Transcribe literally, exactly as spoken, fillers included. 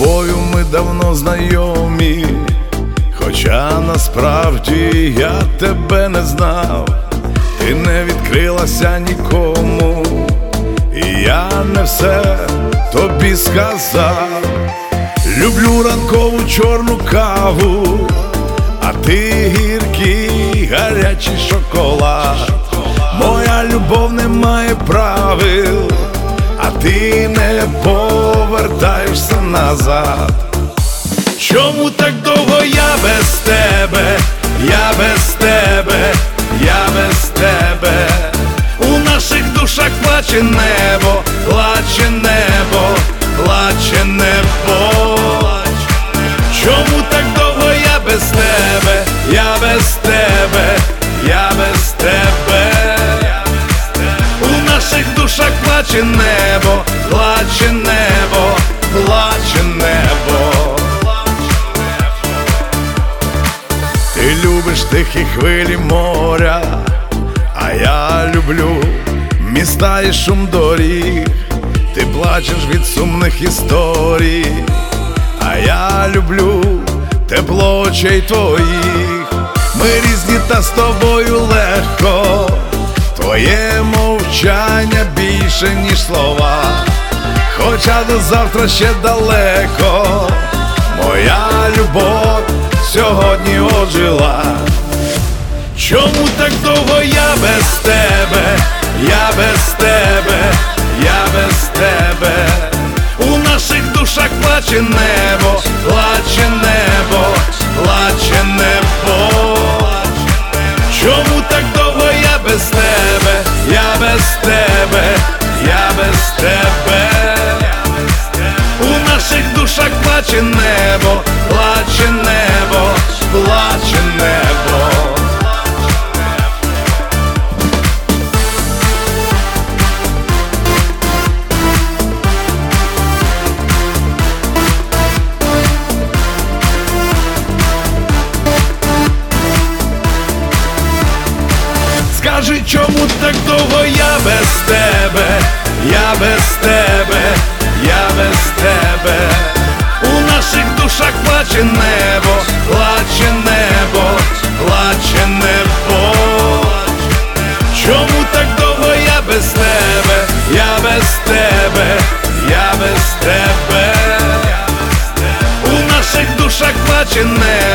тобою ми давно знайомі, хоча насправді я тебе не знав. Ти не відкрилася нікому, і я не все тобі сказав. Люблю ранкову чорну каву, а ти гіркий гарячий шоколад. Моя любов не має правил, а ти не повертаєшся назад. Чому так довго я без тебе, я без тебе, я без тебе? У наших душах плаче небо, плаче небо, плаче небо. Чому так довго я без тебе, я без тебе, я без тебе? У наших душах плаче небо, плаче небо, плаче небо. Ти любиш тихі хвилі моря, а я люблю міста і шум доріг. Ти плачеш від сумних історій, а я люблю тепло очей твоїх. Ми різні, та з тобою легко, твоє мовчання більше, ніж слова. Хоча до завтра ще далеко, моя любов сьогодні ожила. Чому так довго я без тебе, я без тебе, я без тебе? У наших душах плаче небо, плаче небо, плаче небо. Чому так довго я без тебе, я без тебе, я без тебе? У наших душах плаче небо, плаче небо, плаче небо. Скажи, чому так довго я без тебе, я без тебе, я без тебе? У наших душах плаче небо, плаче небо, плаче небо. Чому так довго я без тебе, я без тебе, я без тебе? У наших душах плаче небо,